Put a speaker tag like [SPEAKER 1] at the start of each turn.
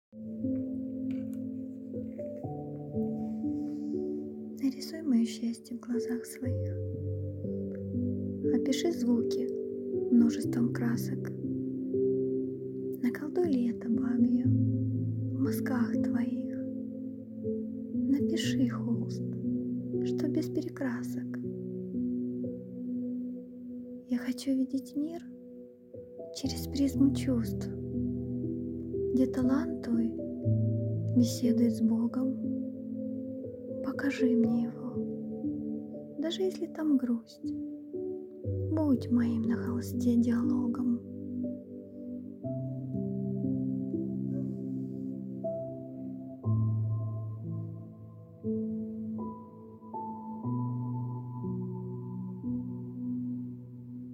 [SPEAKER 1] Нарисуй мое счастье в глазах своих. Опиши звуки множеством красок. Наколдуй лето бабье в мазках твоих. Напиши холст, что без перекрасок. Я хочу видеть мир через призму чувств, где талант твой беседует с Богом. Покажи мне его, даже если там грусть. Будь моим на холсте диалогом.